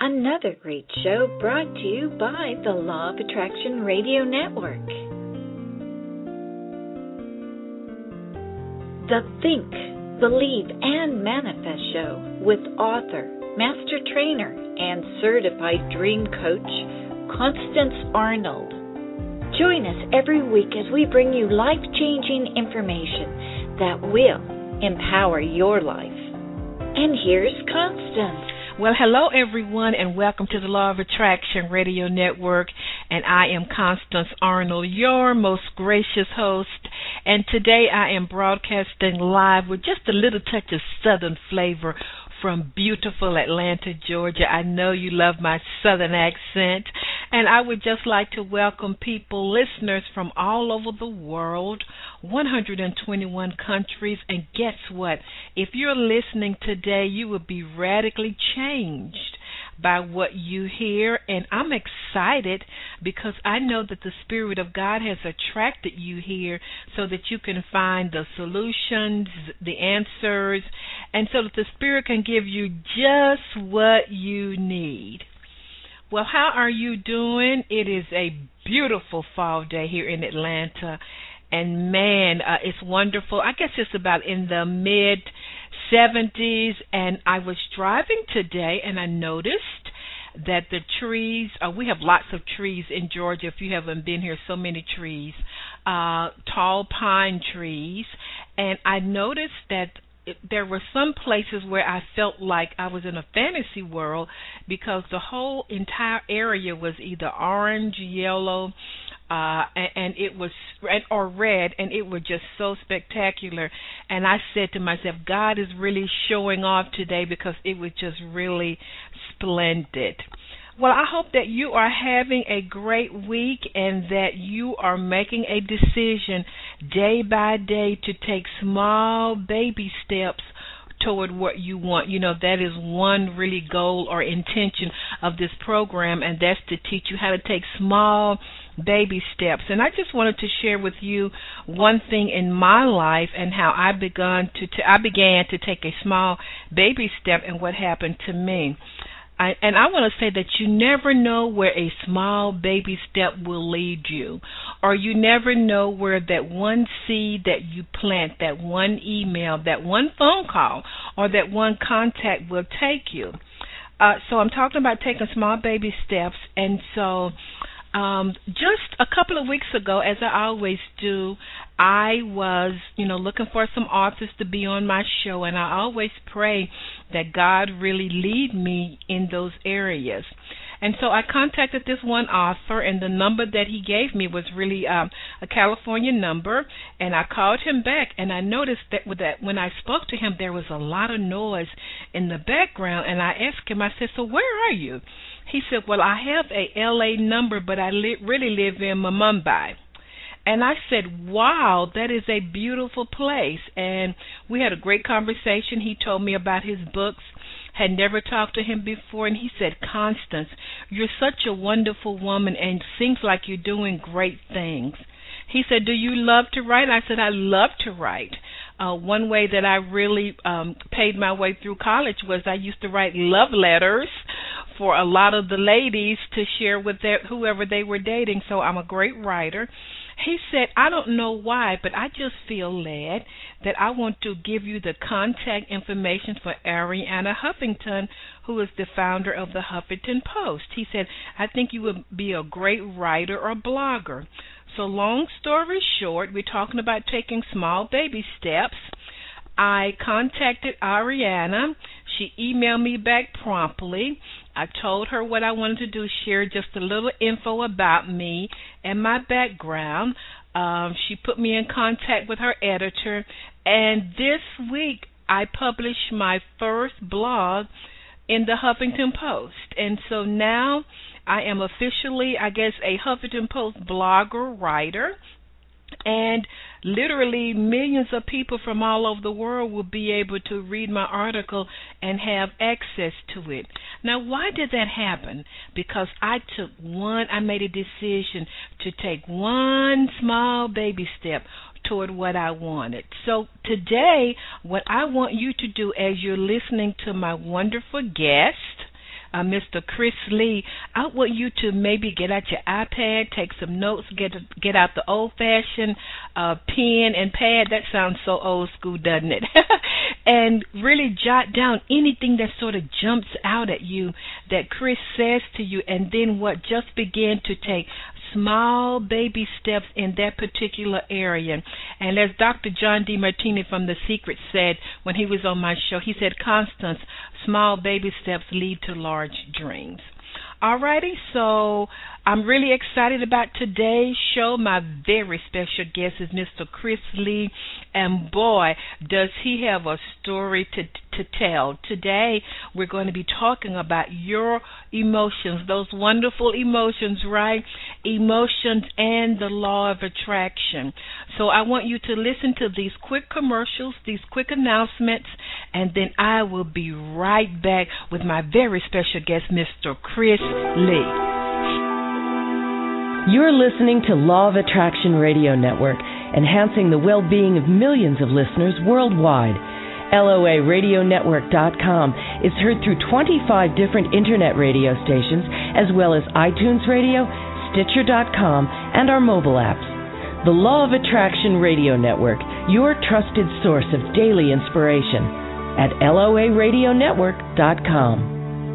Another great show brought to you by the Law of Attraction Radio Network. The Think, Believe, and Manifest Show with author, master trainer, and certified dream coach, Constance Arnold. Join us every week as we bring you life-changing information that will empower your life. And here's Constance. Well, hello, everyone, and welcome to the Law of Attraction Radio Network. And I am Constance Arnold, your most gracious host. And today I am broadcasting live with just a little touch of Southern flavor from beautiful Atlanta, Georgia. I know you love my Southern accent. And I would just like to welcome people, listeners from all over the world, 121 countries. And guess what? If you're listening today, you will be radically changed by what you hear. And I'm excited because I know that the Spirit of God has attracted you here so that you can find the solutions, the answers, and so that the Spirit can give you just what you need. Well, how are you doing? It is a beautiful fall day here in Atlanta, and man, it's wonderful. I guess it's about in the mid-70s, and I was driving today, and I noticed that the trees, we have lots of trees in Georgia. If you haven't been here, so many trees, tall pine trees, and I noticed that there were some places where I felt like I was in a fantasy world because the whole entire area was either orange, yellow, and it was or red, and it was just so spectacular. And I said to myself, God is really showing off today because it was just really splendid. Well, I hope that you are having a great week and that you are making a decision day by day to take small baby steps toward what you want. You know, that is one really goal or intention of this program, and that's to teach you how to take small baby steps. And I just wanted to share with you one thing in my life and how I began to take a small baby step and what happened to me. I want to say that you never know where a small baby step will lead you, or you never know where that one seed that you plant, that one email, that one phone call, or that one contact will take you. So I'm talking about taking small baby steps, and so just a couple of weeks ago, as I always do, I was, looking for some authors to be on my show, and I always pray that God really lead me in those areas. And so I contacted this one author, and the number that he gave me was really a California number, and I called him back, and I noticed that when I spoke to him, there was a lot of noise in the background, and I asked him, I said, so where are you? He said, well, I have a L.A. number, but I really live in Mumbai. And I said, wow, that is a beautiful place. And we had a great conversation. He told me about his books. Had never talked to him before. And he said, Constance, you're such a wonderful woman and seems like you're doing great things. He said, do you love to write? I said, I love to write. One way that I really paid my way through college was I used to write love letters for a lot of the ladies to share with whoever they were dating. So I'm a great writer. He said, I don't know why, but I just feel led that I want to give you the contact information for Arianna Huffington, who is the founder of the Huffington Post. He said, I think you would be a great writer or blogger. So long story short, we're talking about taking small baby steps. I contacted Arianna. She emailed me back promptly. I told her what I wanted to do, share just a little info about me and my background. She put me in contact with her editor, and this week I published my first blog in the Huffington Post. And so now I am officially, I guess, a Huffington Post blogger, writer, and literally millions of people from all over the world will be able to read my article and have access to it. Now, why did that happen? Because I made a decision to take one small baby step toward what I wanted. So today, what I want you to do as you're listening to my wonderful guest, Mr. Chris Lee, I want you to maybe get out your iPad, take some notes, get out the old-fashioned pen and pad. That sounds so old school, doesn't it? And really jot down anything that sort of jumps out at you that Chris says to you, and then just begin to take small baby steps in that particular area. And as Dr. John DeMartini from The Secret said when he was on my show, he said, Constance, small baby steps lead to large dreams. Alrighty, so I'm really excited about today's show. My very special guest is Mr. Chris Lee, and boy, does he have a story to tell. Today, we're going to be talking about your emotions, those wonderful emotions, right? Emotions and the law of attraction. So I want you to listen to these quick commercials, these quick announcements, and then I will be right back with my very special guest, Mr. Chris Lee. You're listening to Law of Attraction Radio Network, enhancing the well-being of millions of listeners worldwide. LOARadionetwork.com is heard through 25 different internet radio stations, as well as iTunes Radio, Stitcher.com, and our mobile apps. The Law of Attraction Radio Network, your trusted source of daily inspiration, at LOARadionetwork.com.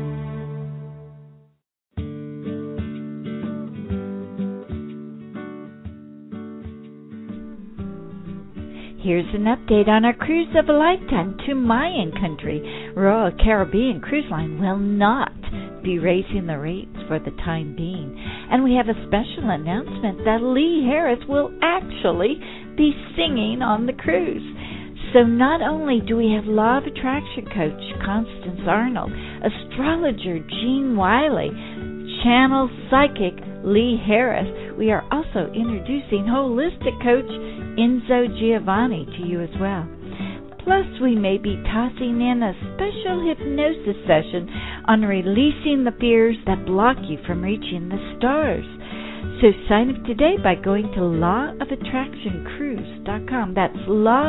Here's an update on our cruise of a lifetime to Mayan country. Royal Caribbean Cruise Line will not be raising the rates for the time being. And we have a special announcement that Lee Harris will actually be singing on the cruise. So not only do we have Law of Attraction coach Constance Arnold, astrologer Jean Wiley, channel psychic Lee Harris, we are also introducing holistic coach Enzo Giovanni to you as well. Plus, we may be tossing in a special hypnosis session on releasing the fears that block you from reaching the stars. So sign up today by going to lawofattractioncruise.com. That's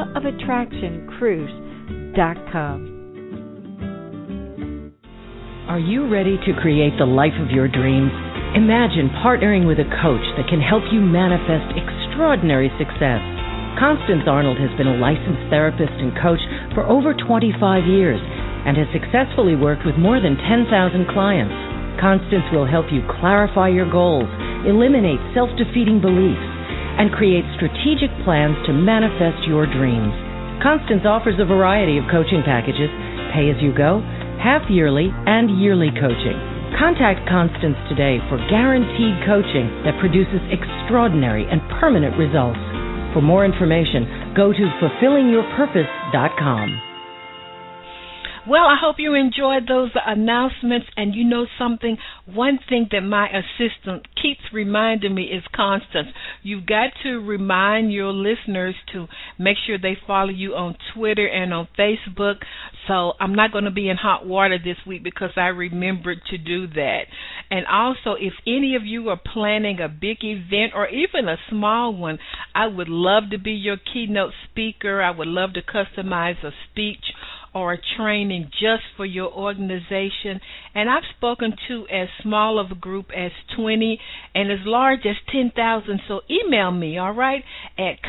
lawofattractioncruise.com. Are you ready to create the life of your dreams? Imagine partnering with a coach that can help you manifest extraordinary success. Constance Arnold has been a licensed therapist and coach for over 25 years and has successfully worked with more than 10,000 clients. Constance will help you clarify your goals, eliminate self-defeating beliefs, and create strategic plans to manifest your dreams. Constance offers a variety of coaching packages, pay-as-you-go, half-yearly, and yearly coaching. Contact Constance today for guaranteed coaching that produces extraordinary and permanent results. For more information, go to fulfillingyourpurpose.com. Well, I hope you enjoyed those announcements, and you know something, one thing that my assistant keeps reminding me is Constance. You've got to remind your listeners to make sure they follow you on Twitter and on Facebook. So I'm not going to be in hot water this week because I remembered to do that. And also, if any of you are planning a big event or even a small one, I would love to be your keynote speaker. I would love to customize a speech or a training just for your organization. And I've spoken to as small of a group as 20 and as large as 10,000. So email me, all right, at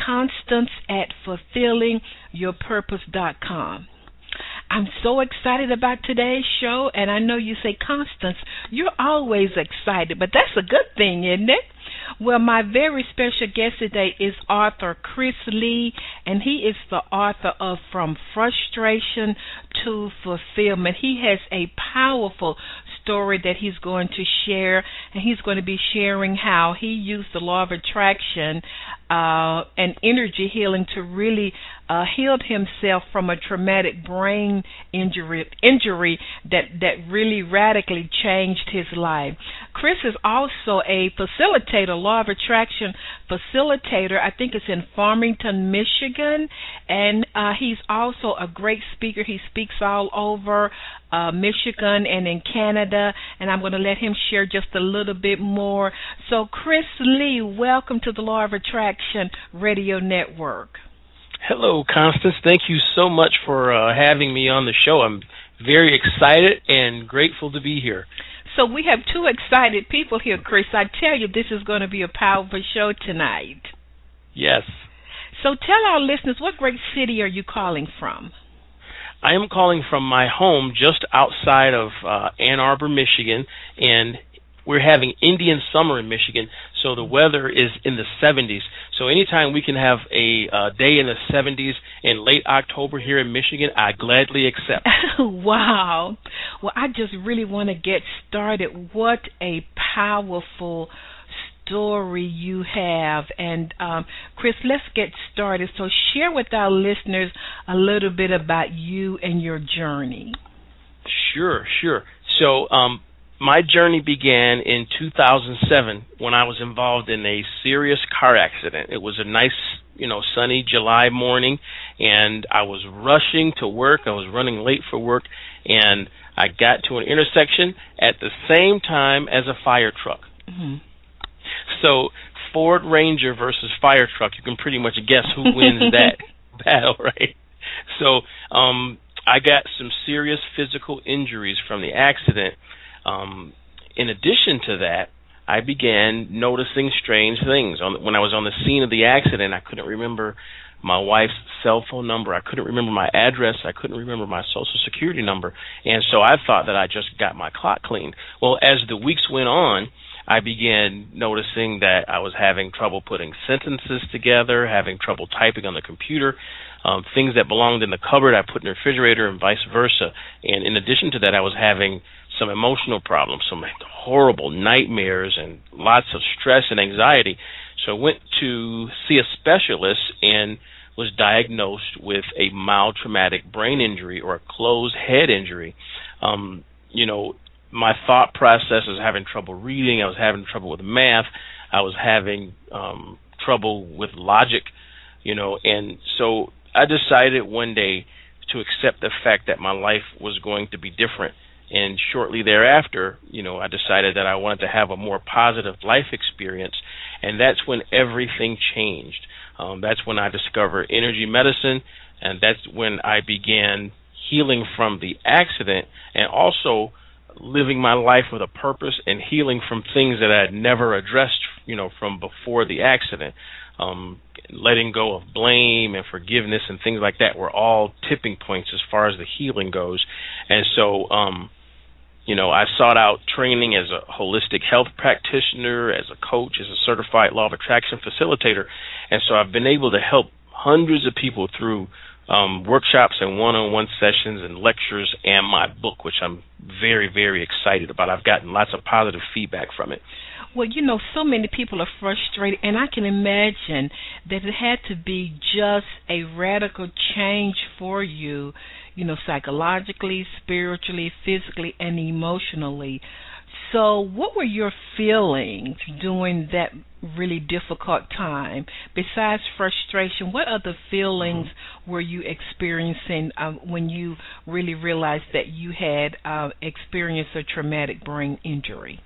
constance@fulfillingyourpurpose.com. I'm so excited about today's show, and I know you say, Constance, you're always excited, but that's a good thing, isn't it? Well, my very special guest today is author Chris Lee, and he is the author of From Frustration to Fulfillment. He has a powerful story that he's going to share, and he's going to be sharing how he used the law of attraction and energy healing to really healed himself from a traumatic brain injury that really radically changed his life. Chris is also a facilitator, law of attraction facilitator. I think it's in Farmington, Michigan, and he's also a great speaker. He speaks all over Michigan and in Canada, and I'm going to let him share just a little bit more. So, Chris Lee, welcome to the Law of Attraction Radio Network. Hello, Constance. Thank you so much for having me on the show. I'm very excited and grateful to be here. So we have two excited people here, Chris. I tell you, this is going to be a powerful show tonight. Yes. So tell our listeners, what great city are you calling from? I am calling from my home just outside of Ann Arbor, Michigan, and we're having Indian summer in Michigan, so the weather is in the 70s. So anytime we can have a day in the 70s in late October here in Michigan, I gladly accept. Wow. Well, I just really want to get started. What a powerful story you have. And Chris, let's get started. So share with our listeners a little bit about you and your journey. Sure. So my journey began in 2007 when I was involved in a serious car accident. It was a nice, sunny July morning, and I was rushing to work. I was running late for work, and I got to an intersection at the same time as a fire truck. Mm-hmm. So Ford Ranger versus fire truck, you can pretty much guess who wins that battle, right? So I got some serious physical injuries from the accident. In addition to that, I began noticing strange things. When I was on the scene of the accident, I couldn't remember my wife's cell phone number. I couldn't remember my address. I couldn't remember my Social Security number. And so I thought that I just got my clock cleaned. Well, as the weeks went on, I began noticing that I was having trouble putting sentences together, having trouble typing on the computer. Things that belonged in the cupboard I put in the refrigerator and vice versa. And in addition to that, I was having some emotional problems, some horrible nightmares and lots of stress and anxiety. So I went to see a specialist and was diagnosed with a mild traumatic brain injury or a closed head injury. My thought process was having trouble reading. I was having trouble with math. I was having trouble with logic, and so I decided one day to accept the fact that my life was going to be different. And shortly thereafter, I decided that I wanted to have a more positive life experience, and that's when everything changed. That's when I discovered energy medicine, and that's when I began healing from the accident and also living my life with a purpose and healing from things that I had never addressed, from before the accident. Letting go of blame and forgiveness and things like that were all tipping points as far as the healing goes. And so, I sought out training as a holistic health practitioner, as a coach, as a certified law of attraction facilitator. And so I've been able to help hundreds of people through workshops and one-on-one sessions and lectures and my book, which I'm very, very excited about. I've gotten lots of positive feedback from it. Well, so many people are frustrated, and I can imagine that it had to be just a radical change for you, psychologically, spiritually, physically, and emotionally. So what were your feelings during that really difficult time? Besides frustration, what other feelings were you experiencing when you really realized that you had experienced a traumatic brain injury?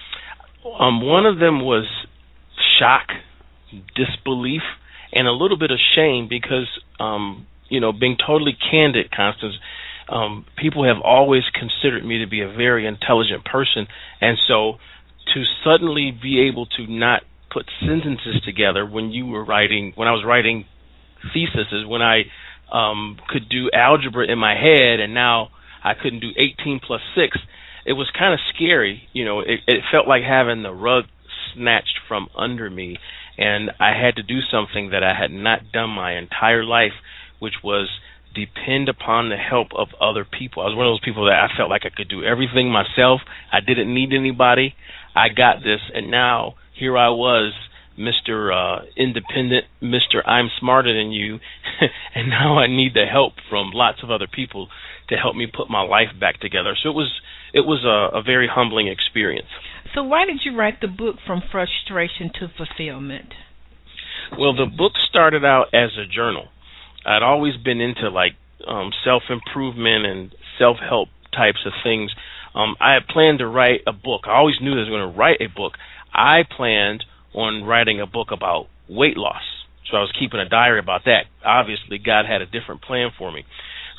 One of them was shock, disbelief, and a little bit of shame because, being totally candid, Constance, people have always considered me to be a very intelligent person, and so to suddenly be able to not put sentences together when I was writing theses, when I could do algebra in my head, and now I couldn't do 18 plus 6, it was kind of scary. It felt like having the rug snatched from under me, and I had to do something that I had not done my entire life, which was depend upon the help of other people. I was one of those people that I felt like I could do everything myself. I didn't need anybody. I got this, and now here I was, Mr. Independent, Mr. I'm smarter than you, and now I need the help from lots of other people to help me put my life back together. So it was a very humbling experience. So why did you write the book From Frustration to Fulfillment? Well, the book started out as a journal. I'd always been into self-improvement and self-help types of things. I had planned to write a book. I always knew that I was going to write a book. I planned on writing a book about weight loss. So I was keeping a diary about that. Obviously, God had a different plan for me.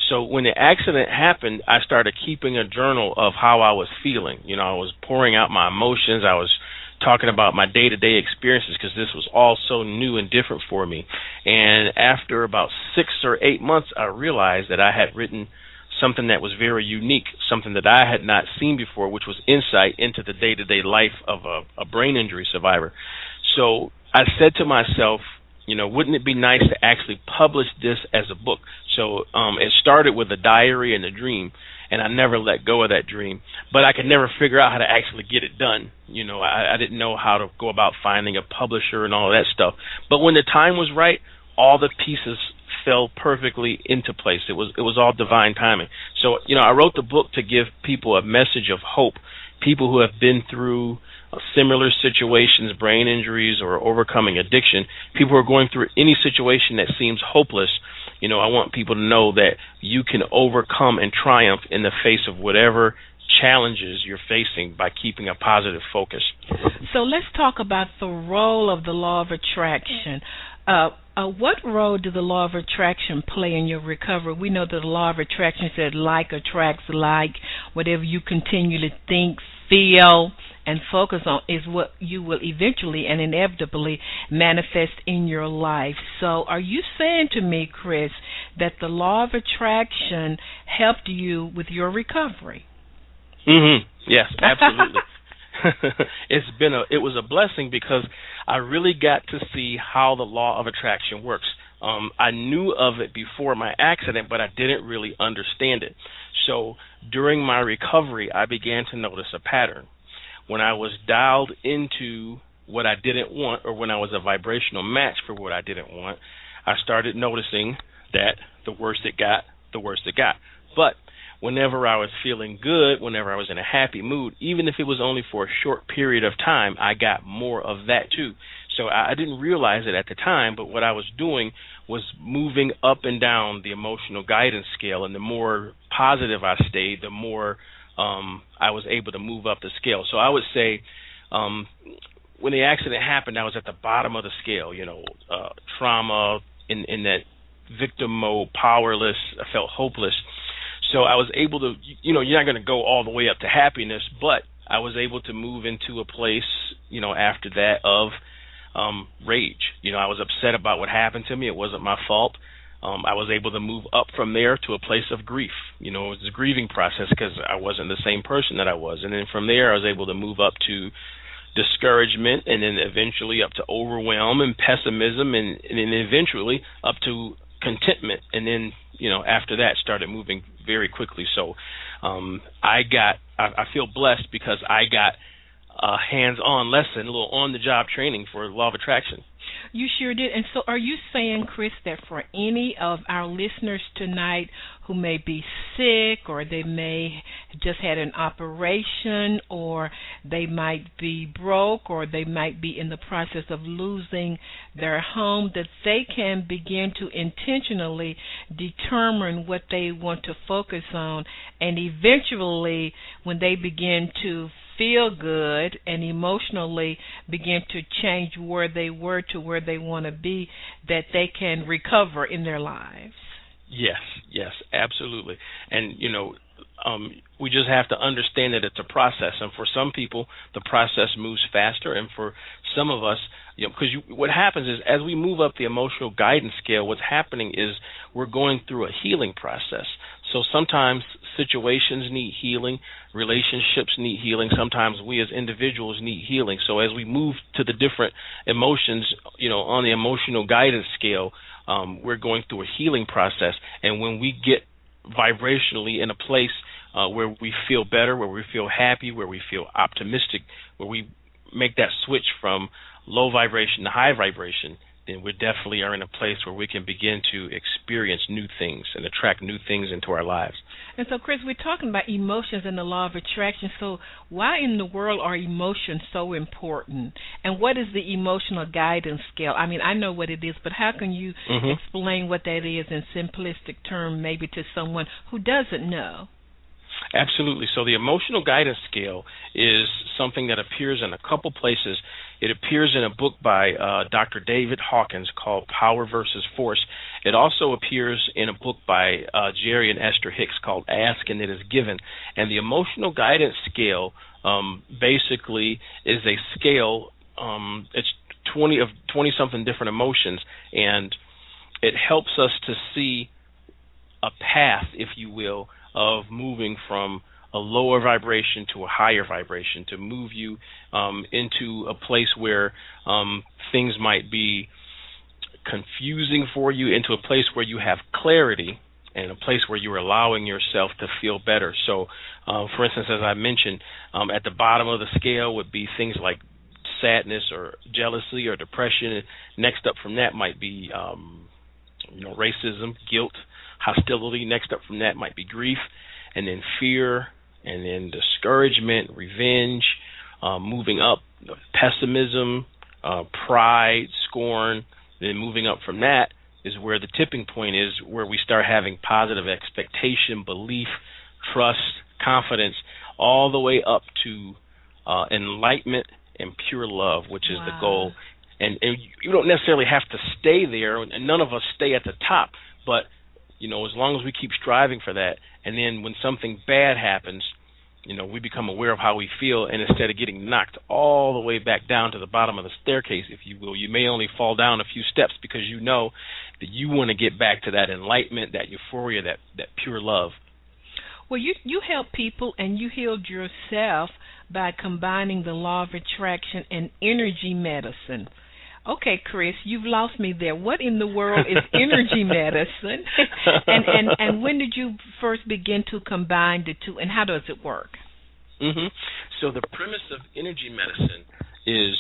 So when the accident happened, I started keeping a journal of how I was feeling. I was pouring out my emotions. I was talking about my day-to-day experiences because this was all so new and different for me. And after about 6 or 8 months, I realized that I had written something that was very unique, something that I had not seen before, which was insight into the day-to-day life of a brain injury survivor. So I said to myself, wouldn't it be nice to actually publish this as a book? So it started with a diary and a dream, and I never let go of that dream. But I could never figure out how to actually get it done. I didn't know how to go about finding a publisher and all of that stuff. But when the time was right, all the pieces fell perfectly into place. It was all divine timing. So, I wrote the book to give people a message of hope, people who have been through similar situations, brain injuries, or overcoming addiction, people who are going through any situation that seems hopeless. I want people to know that you can overcome and triumph in the face of whatever challenges you're facing by keeping a positive focus. So let's talk about the role of the law of attraction. What role did the law of attraction play in your recovery? We know that the law of attraction said like attracts like. Whatever you continually think, feel, and focus on is what you will eventually and inevitably manifest in your life. So are you saying to me, Chris, that the law of attraction helped you with your recovery? Mm-hmm. Yes, absolutely. It was a blessing because I really got to see how the law of attraction works. I knew of it before my accident, but I didn't really understand it. So during my recovery, I began to notice a pattern. When I was dialed into what I didn't want, or when I was a vibrational match for what I didn't want, I started noticing that the worse it got, the worse it got. But whenever I was feeling good, whenever I was in a happy mood, even if it was only for a short period of time, I got more of that too. So I didn't realize it at the time, but what I was doing was moving up and down the emotional guidance scale, and the more positive I stayed, the more I was able to move up the scale. So I would say when the accident happened, I was at the bottom of the scale, trauma, in that victim mode, powerless, I felt hopeless. So I was able to, you're not going to go all the way up to happiness, but I was able to move into a place, after that of rage. I was upset about what happened to me. It wasn't my fault. I was able to move up from there to a place of grief. It was a grieving process because I wasn't the same person that I was. And then from there, I was able to move up to discouragement, and then eventually up to overwhelm and pessimism, and then eventually up to contentment. And then, after that, started moving very quickly. So I feel blessed because I got a hands-on lesson, a little on-the-job training for law of attraction. You sure did. And so are you saying, Chris, that for any of our listeners tonight who may be sick, or they may just had an operation, or they might be broke, or they might be in the process of losing their home, that they can begin to intentionally determine what they want to focus on, and eventually when they begin to feel good and emotionally begin to change where they were to where they want to be, that they can recover in their lives? Yes, absolutely. And, we just have to understand that it's a process. And for some people, the process moves faster. And for some of us, because what happens is as we move up the emotional guidance scale, what's happening is we're going through a healing process. So sometimes situations need healing, relationships need healing, sometimes we as individuals need healing. So as we move to the different emotions, on the emotional guidance scale, we're going through a healing process. And when we get vibrationally in a place where we feel better, where we feel happy, where we feel optimistic, where we make that switch from low vibration to high vibration, then we definitely are in a place where we can begin to experience new things and attract new things into our lives. And so, Chris, we're talking about emotions and the law of attraction. So why in the world are emotions so important? And what is the emotional guidance scale? I mean, I know what it is, but how can you explain what that is in simplistic terms, maybe to someone who doesn't know? Absolutely. So the emotional guidance scale is something that appears in a couple places. It appears in a book by Dr. David Hawkins called Power versus Force. It also appears in a book by Jerry and Esther Hicks called Ask and It Is Given. And the emotional guidance scale basically is a scale. It's 20-something different emotions, and it helps us to see a path, if you will, of moving from a lower vibration to a higher vibration, to move you into a place where things might be confusing for you, into a place where you have clarity, and a place where you're allowing yourself to feel better. So, for instance, as I mentioned, at the bottom of the scale would be things like sadness or jealousy or depression. Next up from that might be racism, guilt, hostility. Next up from that might be grief, and then fear, and then discouragement, revenge. Moving up, pessimism, pride, scorn. Then moving up from that is where the tipping point is, where we start having positive expectation, belief, trust, confidence, all the way up to enlightenment and pure love, which is the goal. And you don't necessarily have to stay there, and none of us stay at the top, but as long as we keep striving for that, and then when something bad happens, we become aware of how we feel, and instead of getting knocked all the way back down to the bottom of the staircase, if you will, you may only fall down a few steps because you know that you want to get back to that enlightenment, that euphoria, that pure love. Well, you help people, and you healed yourself by combining the law of attraction and energy medicine. Okay, Chris, you've lost me there. What in the world is energy medicine? and when did you first begin to combine the two, and how does it work? Mm-hmm. So the premise of energy medicine is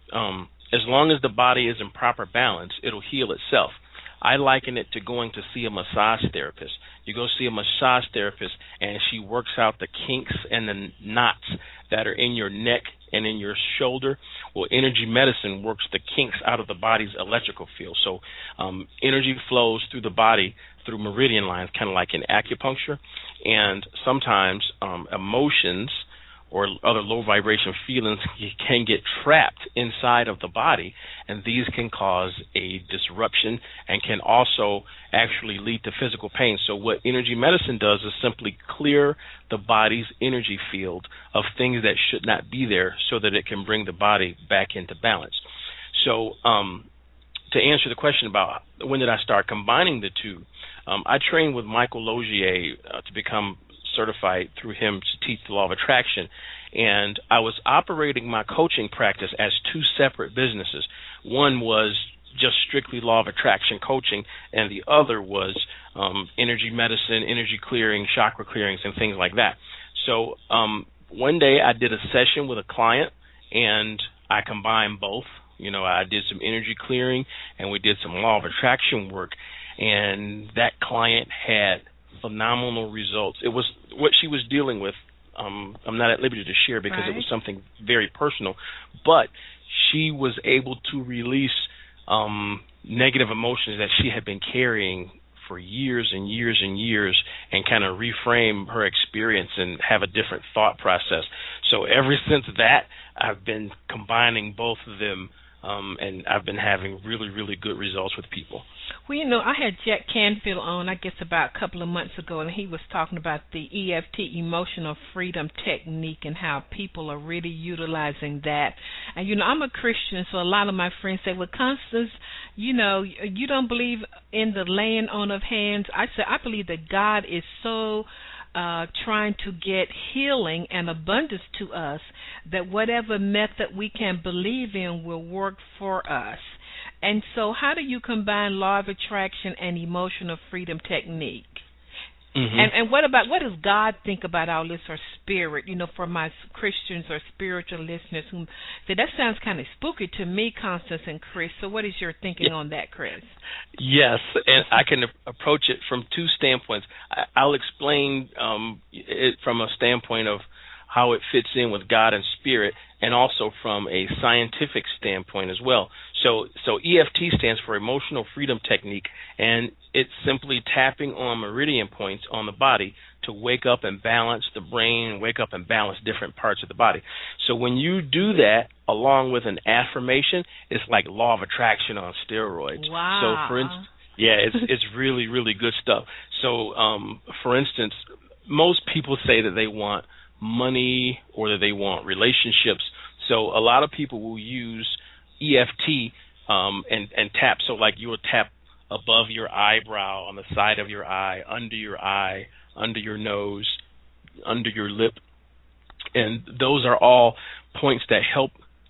as long as the body is in proper balance, it'll heal itself. I liken it to going to see a massage therapist. You go see a massage therapist, and she works out the kinks and the knots that are in your neck and in your shoulder. Well, energy medicine works the kinks out of the body's electrical field. So energy flows through the body through meridian lines, kind of like in acupuncture. And sometimes emotions or other low vibration feelings can get trapped inside of the body, and these can cause a disruption and can also actually lead to physical pain. So what energy medicine does is simply clear the body's energy field of things that should not be there so that it can bring the body back into balance. So to answer the question about when did I start combining the two, I trained with Michael Logier to become certified through him to teach the law of attraction, and I was operating my coaching practice as two separate businesses. One was just strictly law of attraction coaching, and the other was energy medicine, energy clearing, chakra clearings, and things like that. So one day I did a session with a client, and I combined both. I did some energy clearing, and we did some law of attraction work, and that client had phenomenal results. It was what she was dealing with. I'm not at liberty to share because It was something very personal, but she was able to release negative emotions that she had been carrying for years and years and years, and kind of reframe her experience and have a different thought process. So ever since that, I've been combining both of them, and I've been having really, really good results with people. Well, I had Jack Canfield on, I guess, about a couple of months ago, and he was talking about the EFT, Emotional Freedom Technique, and how people are really utilizing that. And, I'm a Christian, so a lot of my friends say, well, Constance, you don't believe in the laying on of hands. I say, I believe that God is so trying to get healing and abundance to us that whatever method we can believe in will work for us. And so how do you combine law of attraction and emotional freedom technique? Mm-hmm. And what does God think about all this, or spirit, for my Christians or spiritual listeners who say, that sounds kind of spooky to me, Constance and Chris. So what is your thinking on that, Chris? Yes, and I can approach it from two standpoints. I'll explain it from a standpoint of how it fits in with God and spirit, and also from a scientific standpoint as well. So EFT stands for Emotional Freedom Technique, and it's simply tapping on meridian points on the body to wake up and balance the brain, wake up and balance different parts of the body. So when you do that along with an affirmation, it's like law of attraction on steroids. Wow. So for instance, yeah, it's really, really good stuff. So for instance, most people say that they want money or that they want relationships. So a lot of people will use EFT and tap. So like you will tap above your eyebrow, on the side of your eye, under your nose, under your lip. And those are all points that help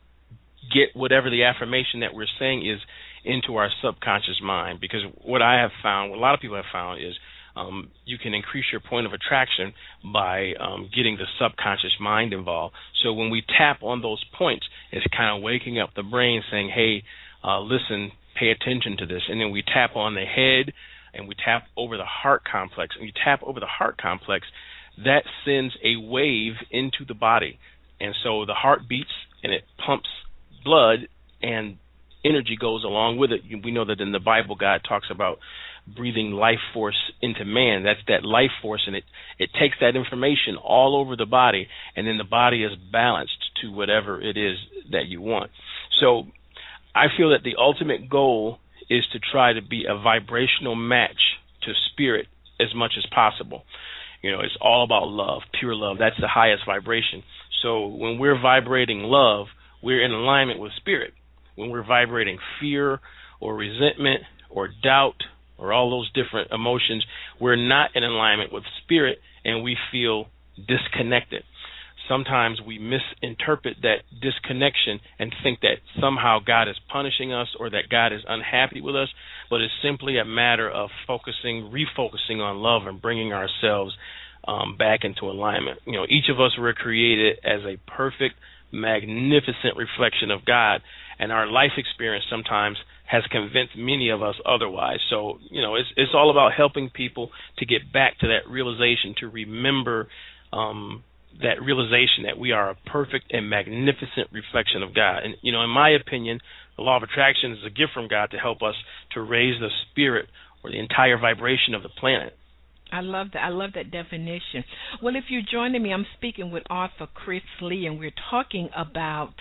get whatever the affirmation that we're saying is into our subconscious mind. Because what I have found, what a lot of people have found is you can increase your point of attraction by getting the subconscious mind involved. So when we tap on those points, it's kind of waking up the brain saying, hey, listen, pay attention to this. And then we tap on the head and we tap over the heart complex. And you tap over the heart complex, that sends a wave into the body. And so the heart beats and it pumps blood and energy goes along with it. We know that in the Bible, God talks about breathing life force into man. That's that life force, and it takes that information all over the body, and then the body is balanced to whatever it is that you want. So I feel that the ultimate goal is to try to be a vibrational match to spirit as much as possible. You know, it's all about love, pure love. That's the highest vibration. So when we're vibrating love, we're in alignment with spirit. When we're vibrating fear or resentment or doubt or all those different emotions, we're not in alignment with spirit, and we feel disconnected. Sometimes we misinterpret that disconnection and think that somehow God is punishing us or that God is unhappy with us, but it's simply a matter of refocusing on love and bringing ourselves back into alignment. You know, each of us were created as a perfect, magnificent reflection of God, and our life experience sometimes has convinced many of us otherwise. So, you know, it's all about helping people to get back to that realization, to remember that realization that we are a perfect and magnificent reflection of God. And, you know, in my opinion, the law of attraction is a gift from God to help us to raise the spirit or the entire vibration of the planet. I love that. I love that definition. Well, if you're joining me, I'm speaking with author Chris Lee, and we're talking about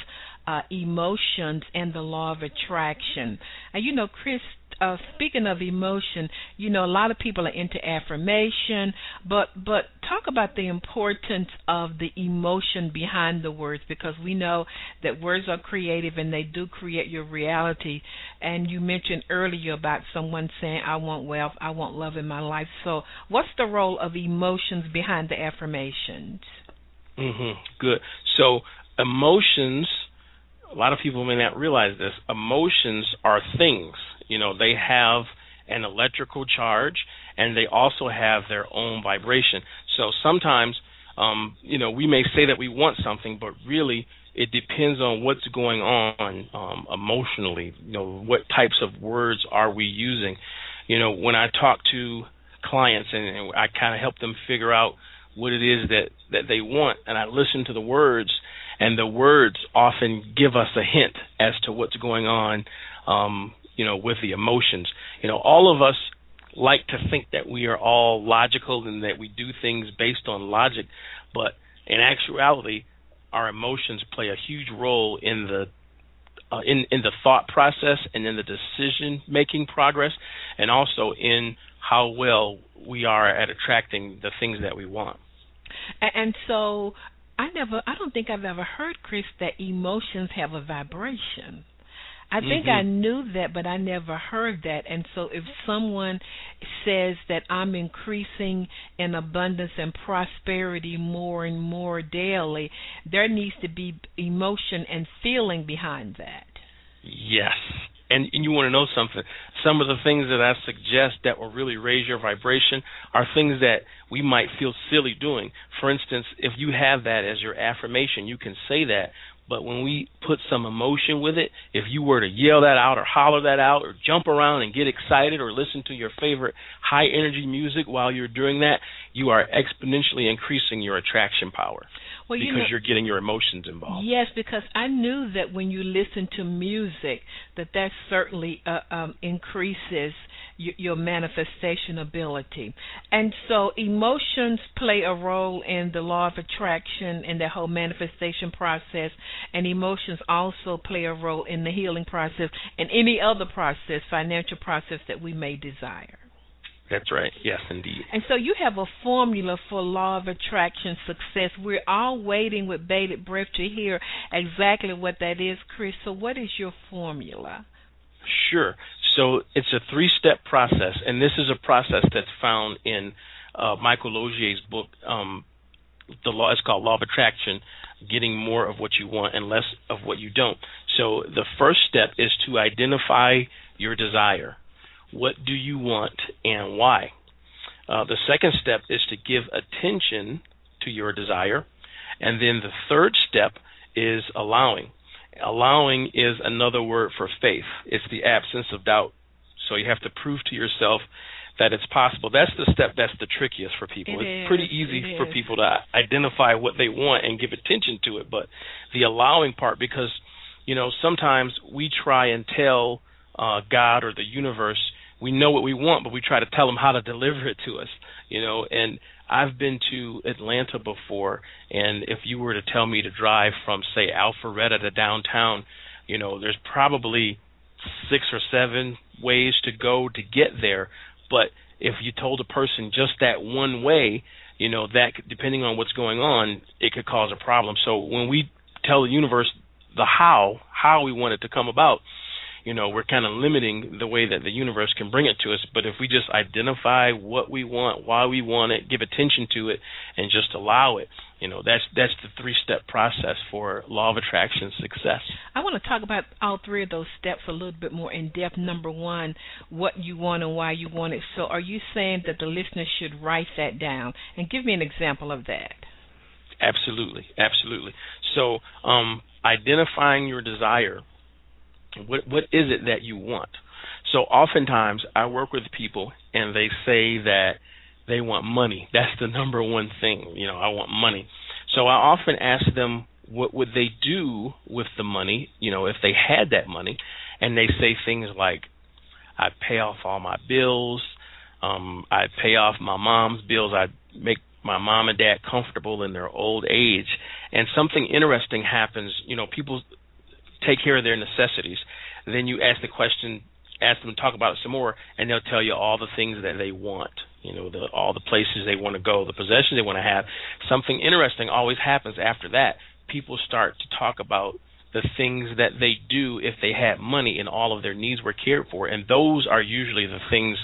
emotions and the law of attraction. And you know, Chris, speaking of emotion, you know, a lot of people are into affirmation, but talk about the importance of the emotion behind the words, because we know that words are creative and they do create your reality. And you mentioned earlier about someone saying, I want wealth, I want love in my life. So what's the role of emotions behind the affirmations? Good. So emotions, a lot of people may not realize this, emotions are things. You know, they have an electrical charge, and they also have their own vibration. So sometimes, you know, we may say that we want something, but really it depends on what's going on emotionally. You know, what types of words are we using? You know, when I talk to clients and I kind of help them figure out what it is that they want, and I listen to the words, and the words often give us a hint as to what's going on, you know, with the emotions. You know, all of us like to think that we are all logical and that we do things based on logic, but in actuality, our emotions play a huge role in the thought process and in the decision-making progress, and also in how well we are at attracting the things that we want. And so I don't think I've ever heard, Chris, that emotions have a vibration. I think I knew that, but I never heard that. And so if someone says that I'm increasing in abundance and prosperity more and more daily, there needs to be emotion and feeling behind that. Yes. And you want to know something. Some of the things that I suggest that will really raise your vibration are things that we might feel silly doing. For instance, if you have that as your affirmation, you can say that, But when we put some emotion with it, if you were to yell that out or holler that out or jump around and get excited or listen to your favorite high energy music while you're doing that, you are exponentially increasing your attraction power. Well, because you're getting your emotions involved. Yes, because I knew that when you listen to music, that certainly increases your manifestation ability. And so emotions play a role in the law of attraction and the whole manifestation process, and emotions also play a role in the healing process and any other process, financial process that we may desire. That's right. Yes, indeed. And so you have a formula for law of attraction success. We're all waiting with bated breath to hear exactly what that is, Chris. So what is your formula? Sure. So it's a 3-step process, and this is a process that's found in Michael Logier's book. It's called Law of Attraction, Getting More of What You Want and Less of What You Don't. So the first step is to identify your desire. What do you want and why? The second step is to give attention to your desire. And then the third step is allowing. Allowing is another word for faith. It's the absence of doubt. So you have to prove to yourself that it's possible. That's the step that's the trickiest for people. It's pretty easy for people to identify what they want and give attention to it. But the allowing part, because, sometimes we try and tell God or the universe, we know what we want, but we try to tell them how to deliver it to us, and I've been to Atlanta before, and if you were to tell me to drive from, say, Alpharetta to downtown, there's probably 6 or 7 ways to go to get there, but if you told a person just that one way, that depending on what's going on, it could cause a problem. So when we tell the universe the how we want it to come about, we're kind of limiting the way that the universe can bring it to us. But if we just identify what we want, why we want it, give attention to it, and just allow it, that's the 3-step process for law of attraction success. I want to talk about all 3 of those steps a little bit more in depth. Number 1, what you want and why you want it. So are you saying that the listeners should write that down? And give me an example of that. Absolutely. So identifying your desire. What is it that you want? So oftentimes I work with people and they say that they want money. That's the number one thing. I want money. So I often ask them what would they do with the money, if they had that money, and they say things like, I'd pay off all my bills, I'd pay off my mom's bills, I'd make my mom and dad comfortable in their old age. And something interesting happens, people take care of their necessities. Then you ask the question, ask them to talk about it some more, and they'll tell you all the things that they want, all the places they want to go, the possessions they want to have. Something interesting always happens after that. People start to talk about the things that they do if they had money and all of their needs were cared for, and those are usually the things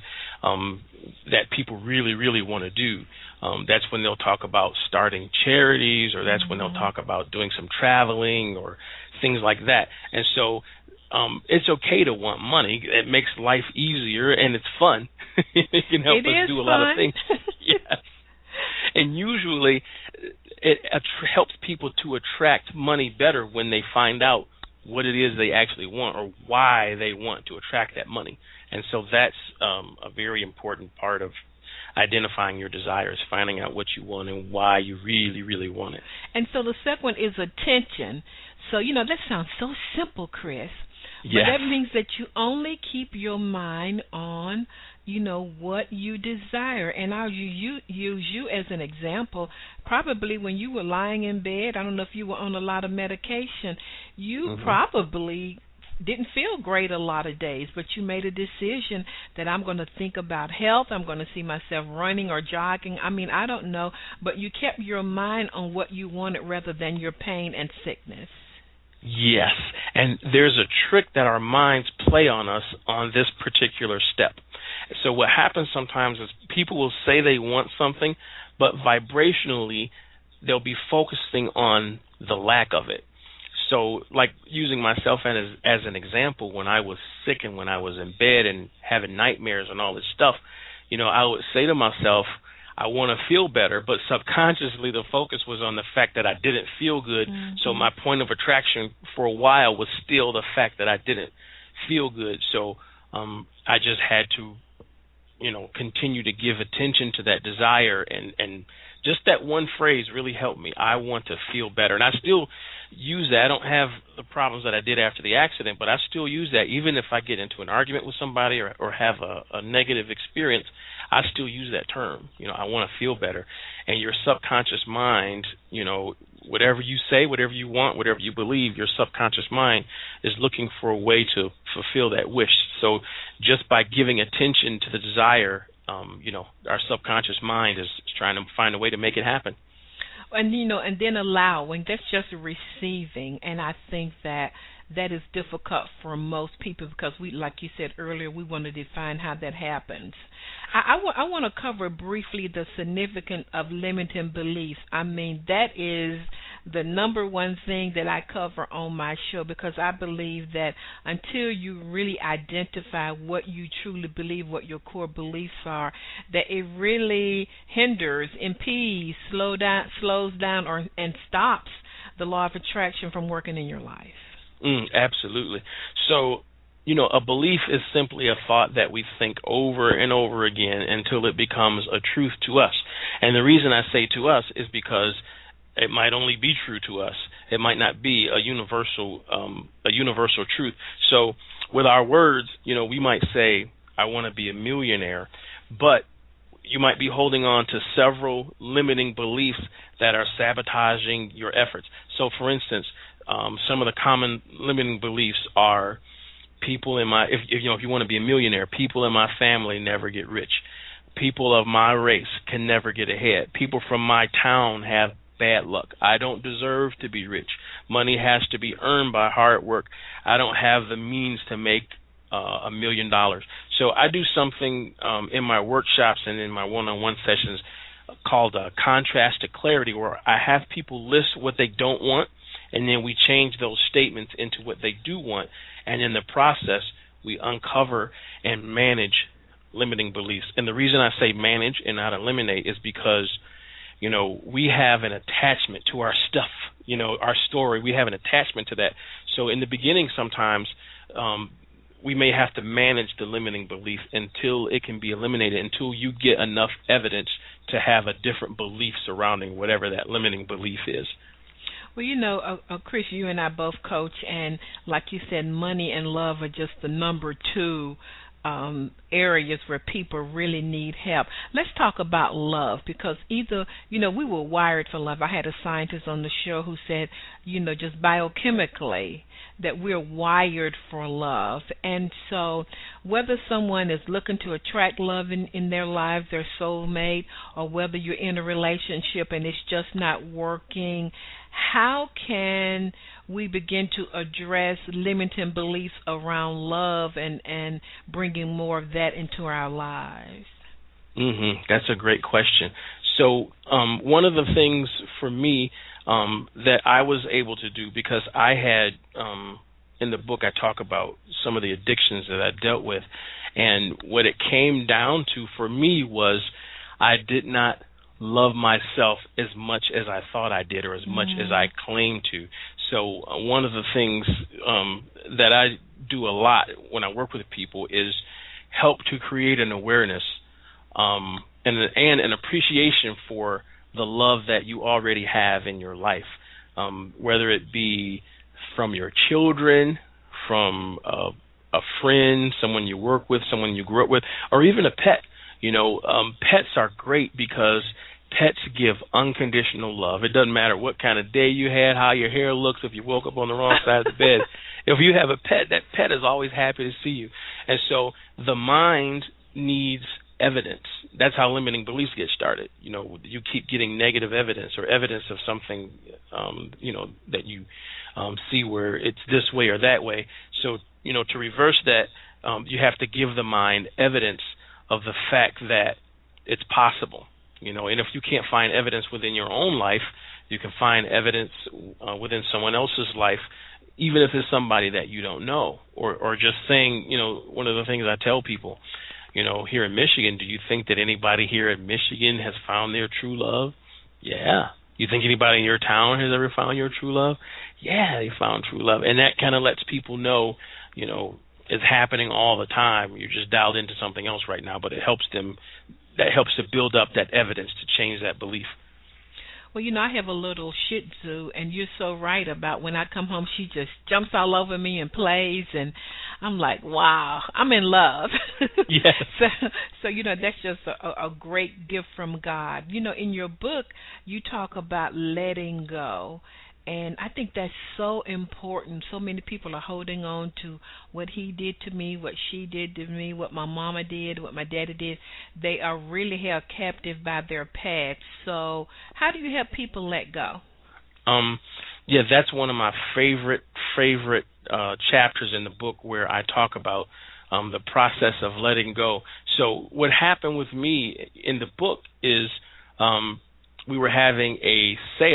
that people really, really want to do. That's when they'll talk about starting charities, or that's when they'll talk about doing some traveling or things like that. And so it's okay to want money. It makes life easier and it's fun. It can help us do a lot of things. Yes. And usually it helps people to attract money better when they find out what it is they actually want or why they want to attract that money. And so that's a very important part of identifying your desires, finding out what you want and why you really, really want it. And so the second one is attention. So, that sounds so simple, Chris. But yes. That means that you only keep your mind on, what you desire. And I'll use you as an example. Probably when you were lying in bed, I don't know if you were on a lot of medication, you probably didn't feel great a lot of days, but you made a decision that I'm going to think about health. I'm going to see myself running or jogging. I don't know, but you kept your mind on what you wanted rather than your pain and sickness. Yes, and there's a trick that our minds play on us on this particular step. So what happens sometimes is people will say they want something, but vibrationally they'll be focusing on the lack of it. So, like using myself as an example, when I was sick and when I was in bed and having nightmares and all this stuff, I would say to myself, I want to feel better, but subconsciously the focus was on the fact that I didn't feel good. So my point of attraction for a while was still the fact that I didn't feel good. So I just had to, continue to give attention to that desire, and just that one phrase really helped me. I want to feel better. And I still use that. I don't have the problems that I did after the accident, but I still use that. Even if I get into an argument with somebody or have a negative experience, I still use that term. I want to feel better. And your subconscious mind, whatever you say, whatever you want, whatever you believe, your subconscious mind is looking for a way to fulfill that wish. So just by giving attention to the desire, our subconscious mind is trying to find a way to make it happen. And then allowing, that's just receiving. And I think that is difficult for most people because we, like you said earlier, we want to define how that happens. I want to cover briefly the significance of limiting beliefs. I mean, that is the number one thing that I cover on my show, because I believe that until you really identify what you truly believe, what your core beliefs are, that it really hinders, impedes, slows down, and stops the law of attraction from working in your life. Absolutely. So, a belief is simply a thought that we think over and over again until it becomes a truth to us. And the reason I say to us is because it might only be true to us. It might not be a universal truth. So with our words, we might say, I want to be a millionaire, but you might be holding on to several limiting beliefs that are sabotaging your efforts. So, for instance, some of the common limiting beliefs are people in my, if you want to be a millionaire, people in my family never get rich. People of my race can never get ahead. People from my town have bad luck. I don't deserve to be rich. Money has to be earned by hard work. I don't have the means to make $1 million. So I do something in my workshops and in my one-on-one sessions called contrast to clarity, where I have people list what they don't want, and then we change those statements into what they do want. And in the process, we uncover and manage limiting beliefs. And the reason I say manage and not eliminate is because, we have an attachment to our stuff, our story. We have an attachment to that. So in the beginning, sometimes we may have to manage the limiting belief until it can be eliminated, until you get enough evidence to have a different belief surrounding whatever that limiting belief is. Well, Chris, you and I both coach, and like you said, money and love are just the number two areas where people really need help. Let's talk about love, because either, we were wired for love. I had a scientist on the show who said, just biochemically, that we're wired for love. And so whether someone is looking to attract love in their lives, their soulmate, or whether you're in a relationship and it's just not working, how can we begin to address limiting beliefs around love and bringing more of that into our lives? That's a great question. So one of the things for me that I was able to do, because I had, in the book I talk about some of the addictions that I dealt with, and what it came down to for me was I did not love myself as much as I thought I did, or as much as I claimed to. So one of the things that I do a lot when I work with people is help to create an awareness and an appreciation for the love that you already have in your life, whether it be from your children, from a friend, someone you work with, someone you grew up with, or even a pet. Pets are great because pets give unconditional love. It doesn't matter what kind of day you had, how your hair looks, if you woke up on the wrong side of the bed. If you have a pet, that pet is always happy to see you. And so the mind needs evidence. That's how limiting beliefs get started. You keep getting negative evidence, or evidence of something, that you see where it's this way or that way. So, to reverse that, you have to give the mind evidence of the fact that it's possible. And if you can't find evidence within your own life, you can find evidence within someone else's life, even if it's somebody that you don't know, or just saying, one of the things I tell people, here in Michigan, do you think that anybody here in Michigan has found their true love? Yeah. You think anybody in your town has ever found your true love? Yeah, they found true love. And that kind of lets people know, it's happening all the time. You're just dialed into something else right now, but it helps them. That helps to build up that evidence to change that belief. Well, I have a little Shih Tzu, and you're so right about when I come home, she just jumps all over me and plays, and I'm like, wow, I'm in love. Yes. So that's just a great gift from God. In your book, you talk about letting go. And I think that's so important. So many people are holding on to what he did to me, what she did to me, what my mama did, what my daddy did. They are really held captive by their past. So how do you help people let go? Yeah, that's one of my favorite chapters in the book, where I talk about the process of letting go. So what happened with me in the book is we were having a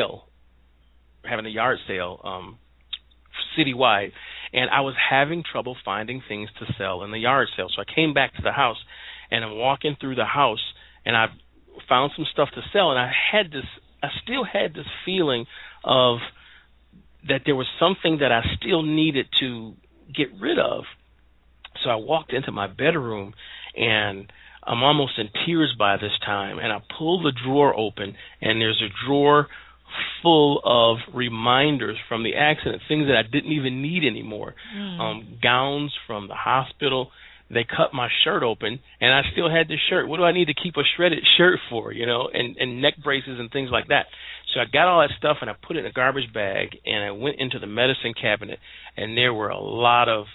yard sale citywide, and I was having trouble finding things to sell in the yard sale. So I came back to the house, and I'm walking through the house, and I found some stuff to sell, and I still had this feeling of that there was something that I still needed to get rid of. So I walked into my bedroom, and I'm almost in tears by this time, and I pull the drawer open, and there's a drawer full of reminders from the accident, things that I didn't even need anymore. Gowns from the hospital. They cut my shirt open, and I still had this shirt. What do I need to keep a shredded shirt for, and neck braces and things like that. So I got all that stuff, and I put it in a garbage bag, and I went into the medicine cabinet, and there were a lot of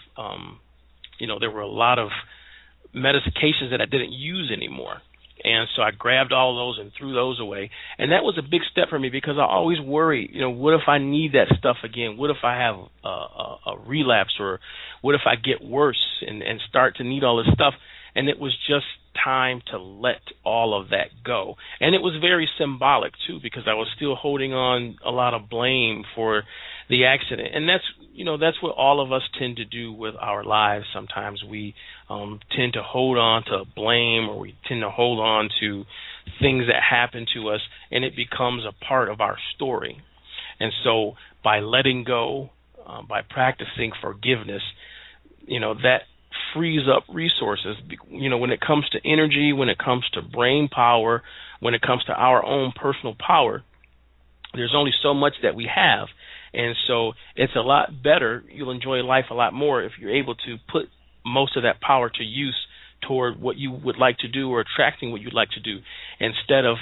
medications that I didn't use anymore. And so I grabbed all those and threw those away. And that was a big step for me, because I always worry, what if I need that stuff again? What if I have a relapse, or what if I get worse and start to need all this stuff? And it was just time to let all of that go. And it was very symbolic, too, because I was still holding on a lot of blame for the accident. And that's what all of us tend to do with our lives. Sometimes we tend to hold on to blame, or we tend to hold on to things that happen to us, and it becomes a part of our story. And so by letting go, by practicing forgiveness, that frees up resources. When it comes to energy, when it comes to brain power, when it comes to our own personal power, there's only so much that we have. And so it's a lot better. You'll enjoy life a lot more if you're able to put most of that power to use toward what you would like to do, or attracting what you'd like to do, instead of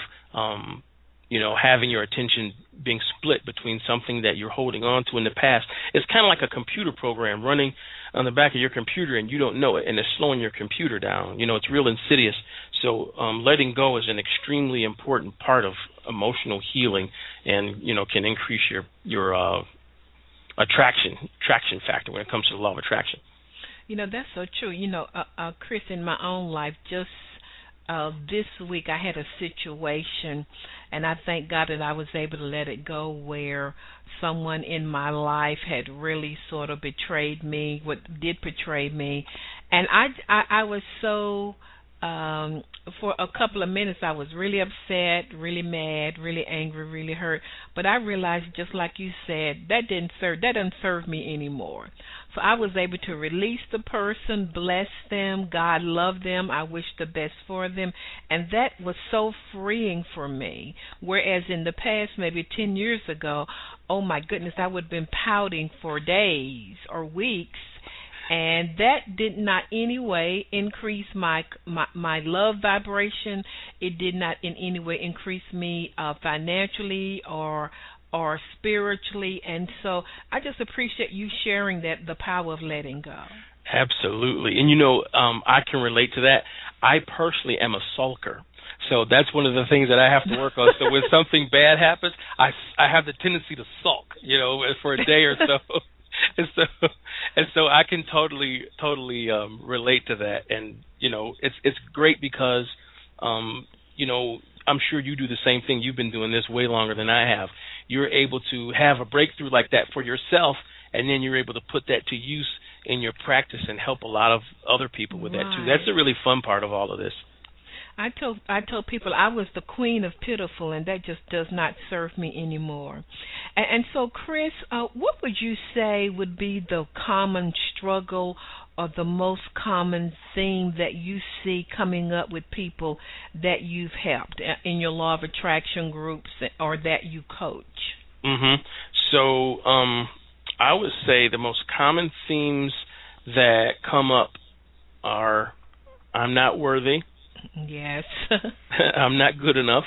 having your attention being split between something that you're holding on to in the past. It's kind of like a computer program running on the back of your computer, and you don't know it, and it's slowing your computer down. It's real insidious. So letting go is an extremely important part of emotional healing, and can increase your attraction factor when it comes to the law of attraction. That's so true. Chris, in my own life, just this week I had a situation, and I thank God that I was able to let it go, where someone in my life had really sort of betrayed me, did betray me, and I was so for a couple of minutes I was really upset, really mad, really angry, really hurt. But I realized, just like you said, that doesn't serve me anymore. So I was able to release the person, bless them, God loved them, I wish the best for them, and that was so freeing for me. Whereas in the past, maybe 10 years ago, oh my goodness, I would have been pouting for days or weeks. And that did not in any way increase my love vibration. It did not in any way increase me financially or spiritually. And so I just appreciate you sharing the power of letting go. Absolutely. And I can relate to that. I personally am a sulker. So that's one of the things that I have to work on. So when something bad happens, I have the tendency to sulk, for a day or so. And so I can totally relate to that, and it's great because I'm sure you do the same thing. You've been doing this way longer than I have. You're able to have a breakthrough like that for yourself, and then you're able to put that to use in your practice and help a lot of other people with that too. That's the really fun part of all of this. I told people I was the queen of pitiful, and that just does not serve me anymore. And so, Chris, what would you say would be the common struggle or the most common theme that you see coming up with people that you've helped in your law of attraction groups or that you coach? So I would say the most common themes that come up are I'm not worthy. Yes. I'm not good enough.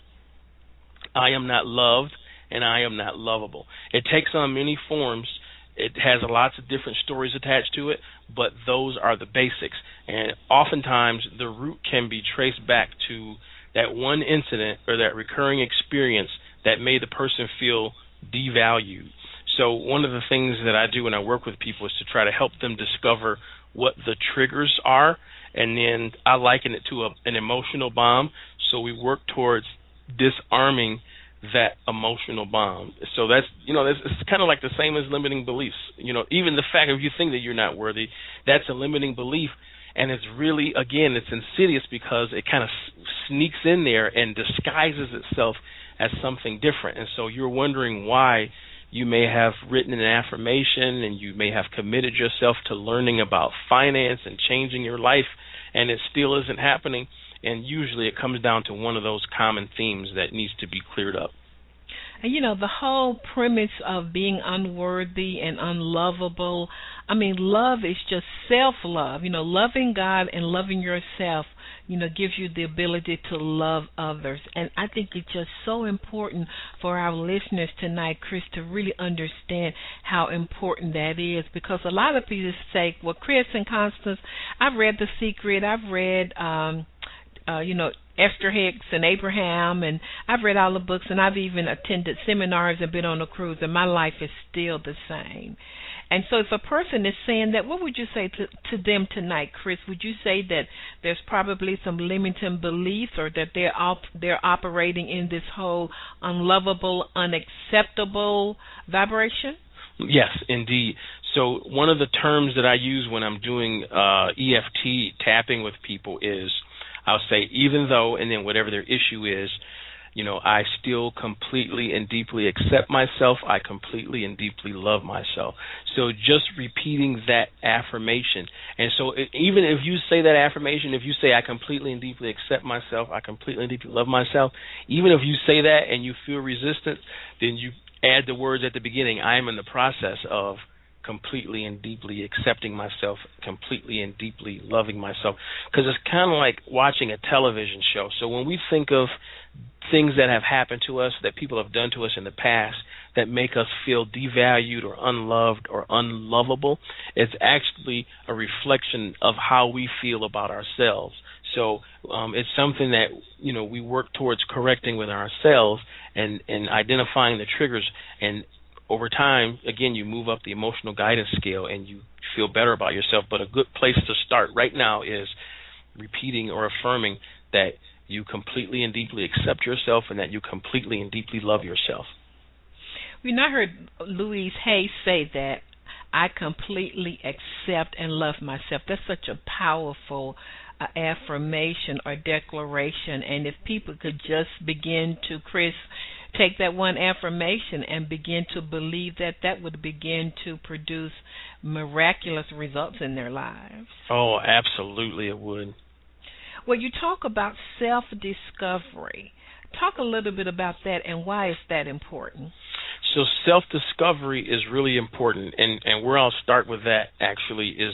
I am not loved, and I am not lovable. It takes on many forms. It has lots of different stories attached to it, but those are the basics. And oftentimes the root can be traced back to that one incident or that recurring experience that made the person feel devalued. So one of the things that I do when I work with people is to try to help them discover what the triggers are, and then I liken it to an emotional bomb. So we work towards disarming that emotional bomb. So that's it's kind of like the same as limiting beliefs. Even the fact if you think that you're not worthy, that's a limiting belief, and it's really, again, it's insidious because it kind of sneaks in there and disguises itself as something different. And so you're wondering why you may have written an affirmation and you may have committed yourself to learning about finance and changing your life, and it still isn't happening. And usually it comes down to one of those common themes that needs to be cleared up. And, the whole premise of being unworthy and unlovable, love is just self-love. Loving God and loving yourself, gives you the ability to love others. And I think it's just so important for our listeners tonight, Chris, to really understand how important that is. Because a lot of people say, well, Chris and Constance, I've read The Secret, I've read Esther Hicks and Abraham, and I've read all the books, and I've even attended seminars and been on a cruise, and my life is still the same. And so if a person is saying that, what would you say to them tonight, Chris? Would you say that there's probably some limiting beliefs, or that they're operating in this whole unlovable, unacceptable vibration? Yes, indeed. So one of the terms that I use when I'm doing EFT tapping with people is, I'll say, even though, and then whatever their issue is, I still completely and deeply accept myself. I completely and deeply love myself. So just repeating that affirmation. And so even if you say that affirmation, if you say I completely and deeply accept myself, I completely and deeply love myself, even if you say that and you feel resistance, then you add the words at the beginning, I am in the process of completely and deeply accepting myself, completely and deeply loving myself. Because it's kind of like watching a television show. So when we think of things that have happened to us, that people have done to us in the past, that make us feel devalued or unloved or unlovable, it's actually a reflection of how we feel about ourselves. So it's something that, we work towards correcting with ourselves and identifying the triggers. And over time, again, you move up the emotional guidance scale and you feel better about yourself. But a good place to start right now is repeating or affirming that you completely and deeply accept yourself and that you completely and deeply love yourself. I heard Louise Hay say that I completely accept and love myself. That's such a powerful affirmation or declaration. And if people could just begin to, Chris, take that one affirmation and begin to believe that, that would begin to produce miraculous results in their lives. Oh, absolutely it would. Well, you talk about self-discovery. Talk a little bit about that and why is that important? So self-discovery is really important, and where I'll start with that actually is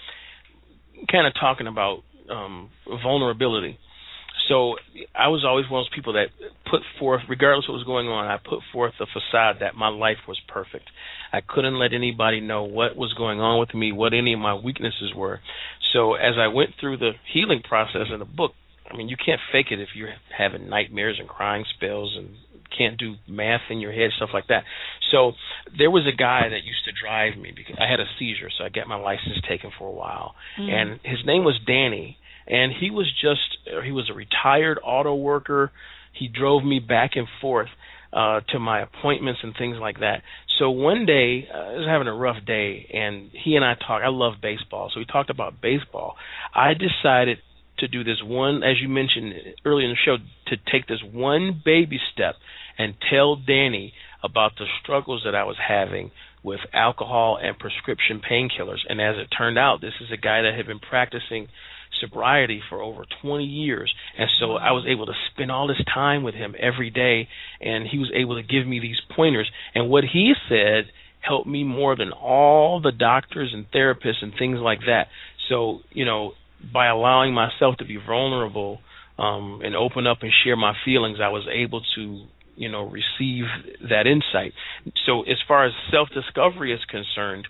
kind of talking about vulnerability. So I was always one of those people that put forth, regardless of what was going on, I put forth the facade that my life was perfect. I couldn't let anybody know what was going on with me, what any of my weaknesses were. So as I went through the healing process in the book, you can't fake it if you're having nightmares and crying spells and can't do math in your head, stuff like that. So there was a guy that used to drive me because I had a seizure, so I got my license taken for a while. And his name was Danny. And he was a retired auto worker. He drove me back and forth to my appointments and things like that. So one day, I was having a rough day, and he and I talked. I love baseball, so we talked about baseball. I decided to do this one, as you mentioned earlier in the show, to take this one baby step and tell Danny about the struggles that I was having with alcohol and prescription painkillers. And as it turned out, this is a guy that had been practicing sobriety for over 20 years, and so I was able to spend all this time with him every day, and he was able to give me these pointers, and what he said helped me more than all the doctors and therapists and things like that. So, by allowing myself to be vulnerable and open up and share my feelings, I was able to receive that insight. So as far as self-discovery is concerned,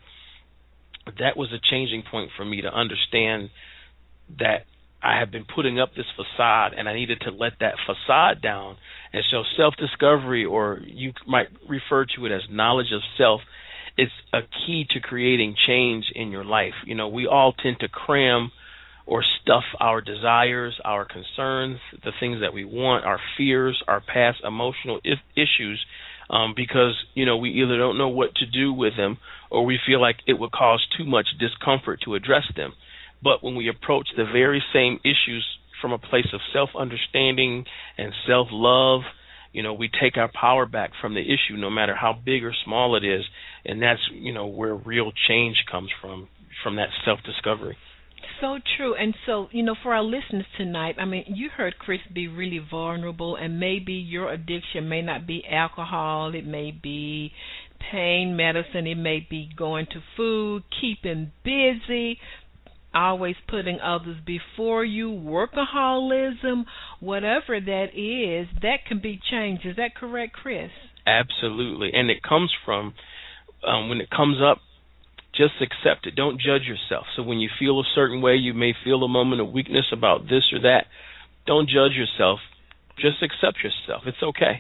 that was a changing point for me to understand that I have been putting up this facade, and I needed to let that facade down. And so self-discovery, or you might refer to it as knowledge of self, is a key to creating change in your life. We all tend to cram or stuff our desires, our concerns, the things that we want, our fears, our past emotional issues, because, we either don't know what to do with them, or we feel like it would cause too much discomfort to address them. But when we approach the very same issues from a place of self-understanding and self-love, we take our power back from the issue, no matter how big or small it is, and that's, where real change comes from that self-discovery. So true. And so, for our listeners tonight, you heard Chris be really vulnerable, and maybe your addiction may not be alcohol, it may be pain medicine, it may be going to food, keeping busy, always putting others before you, workaholism, whatever that is, that can be changed. Is that correct, Chris? Absolutely. And it comes from, when it comes up, just accept it. Don't judge yourself. So when you feel a certain way, you may feel a moment of weakness about this or that. Don't judge yourself. Just accept yourself. It's okay.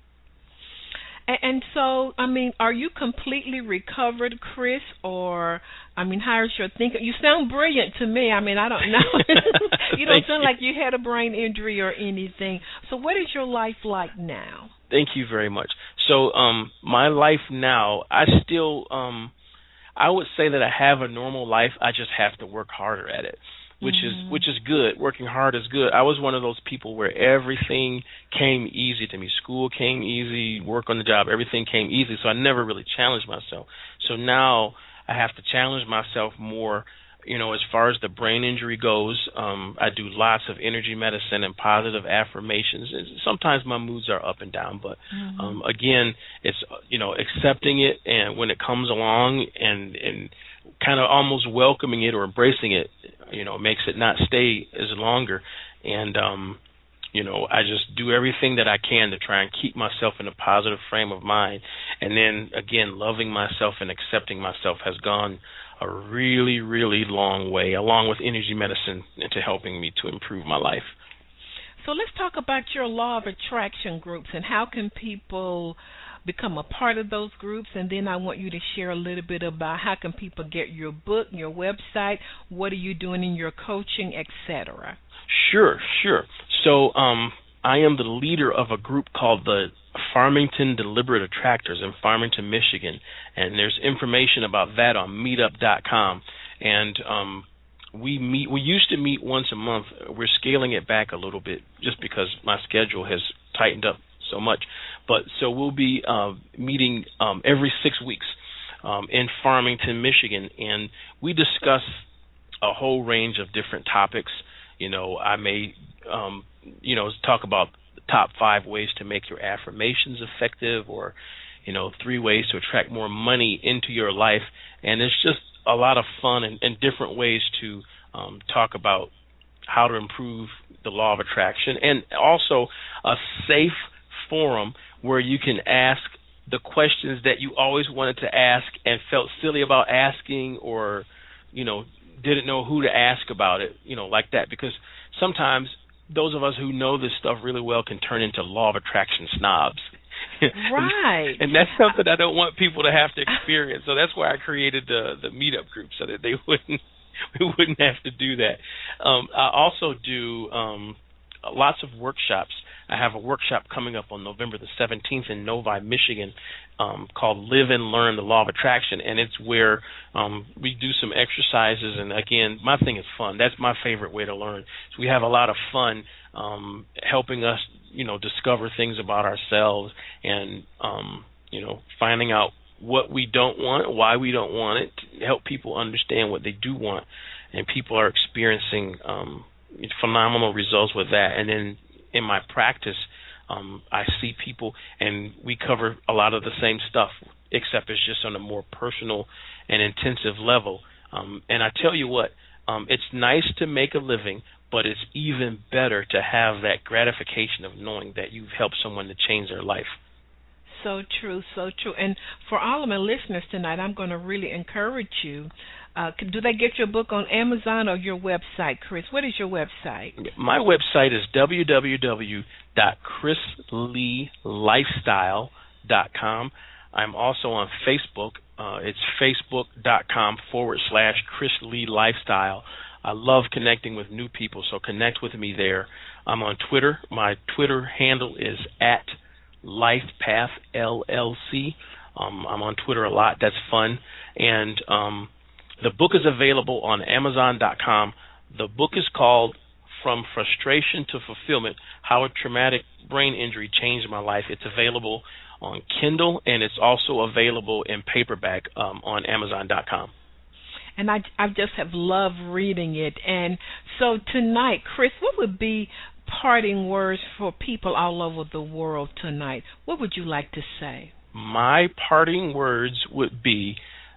And so, are you completely recovered, Chris, or, how's your thinking? You sound brilliant to me. I don't know. You don't sound like you had a brain injury or anything. So what is your life like now? Thank you very much. So my life now, I still, I would say that I have a normal life. I just have to work harder at it. Which is good. Working hard is good. I was one of those people where everything came easy to me. School came easy, work on the job, everything came easy, so I never really challenged myself. So now I have to challenge myself more, as far as the brain injury goes. I do lots of energy medicine and positive affirmations. Sometimes my moods are up and down, but again, it's, accepting it, and when it comes along and kind of almost welcoming it or embracing it, makes it not stay as longer. And, I just do everything that I can to try and keep myself in a positive frame of mind. And then, again, loving myself and accepting myself has gone a really, really long way, along with energy medicine, into helping me to improve my life. So let's talk about your law of attraction groups, and how can people become a part of those groups, and then I want you to share a little bit about how can people get your book, your website, what are you doing in your coaching, etc. Sure. So I am the leader of a group called the Farmington Deliberate Attractors in Farmington, Michigan, and there's information about that on meetup.com. And we used to meet once a month. We're scaling it back a little bit just because my schedule has tightened up so much. But so we'll be meeting every 6 weeks in Farmington, Michigan, and we discuss a whole range of different topics. I may talk about the top 5 ways to make your affirmations effective, or 3 ways to attract more money into your life. And it's just a lot of fun and different ways to talk about how to improve the law of attraction, and also a safe forum where you can ask the questions that you always wanted to ask and felt silly about asking, or didn't know who to ask about it, like that. Because sometimes those of us who know this stuff really well can turn into law of attraction snobs. Right. And that's something I don't want people to have to experience. So that's why I created the meetup group, so that we wouldn't have to do that. I also do lots of workshops. I have a workshop coming up on November the 17th in Novi, Michigan, called Live and Learn the Law of Attraction, and it's where we do some exercises. And again, my thing is fun. That's my favorite way to learn. So we have a lot of fun helping us, discover things about ourselves and finding out what we don't want, why we don't want it, to help people understand what they do want. And people are experiencing phenomenal results with that. And then in my practice, I see people, and we cover a lot of the same stuff, except it's just on a more personal and intensive level. And I tell you what, it's nice to make a living, but it's even better to have that gratification of knowing that you've helped someone to change their life. So true, so true. And for all of my listeners tonight, I'm going to really encourage you. Do they get your book on Amazon or your website, Chris? What is your website? My website is www.chrisleelifestyle.com. I'm also on Facebook. It's facebook.com/Chris Lee Lifestyle. I love connecting with new people, so connect with me there. I'm on Twitter. My Twitter handle is @LifePathLLC. I'm on Twitter a lot. That's fun. And the book is available on Amazon.com. The book is called From Frustration to Fulfillment, How a Traumatic Brain Injury Changed My Life. It's available on Kindle, and it's also available in paperback on Amazon.com. And I just have loved reading it. And so tonight, Chris, what would be parting words for people all over the world tonight? What would you like to say? My parting words would be,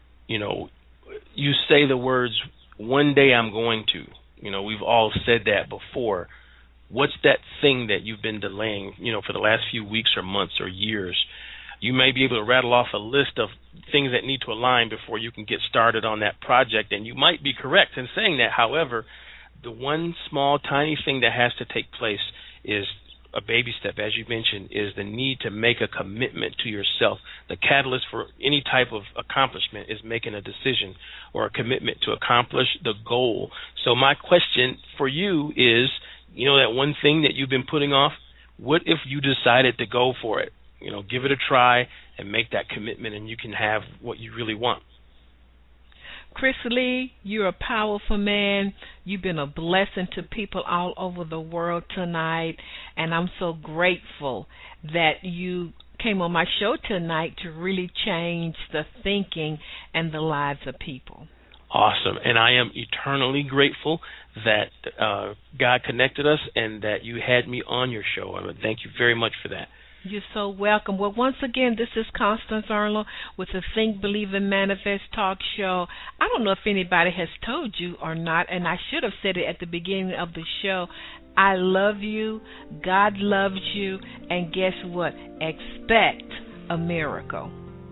you say the words, one day I'm going to. We've all said that before. What's that thing that you've been delaying, for the last few weeks or months or years? You may be able to rattle off a list of things that need to align before you can get started on that project, and you might be correct in saying that. However, the one small, tiny thing that has to take place is a baby step, as you mentioned, is the need to make a commitment to yourself. The catalyst for any type of accomplishment is making a decision or a commitment to accomplish the goal. So my question for you is, that one thing that you've been putting off, what if you decided to go for it? Give it a try and make that commitment, and you can have what you really want. Chris Lee, you're a powerful man. You've been a blessing to people all over the world tonight, and I'm so grateful that you came on my show tonight to really change the thinking and the lives of people. Awesome, and I am eternally grateful that God connected us and that you had me on your show. I thank you very much for that. You're so welcome. Well, once again, this is Constance Arnold with the Think, Believe, and Manifest talk show. I don't know if anybody has told you or not, and I should have said it at the beginning of the show. I love you, God loves you, and guess what? Expect a miracle.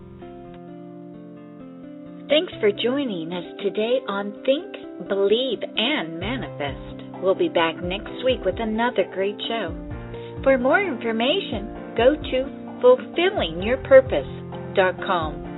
Thanks for joining us today on Think, Believe, and Manifest. We'll be back next week with another great show. For more information, go to fulfillingyourpurpose.com.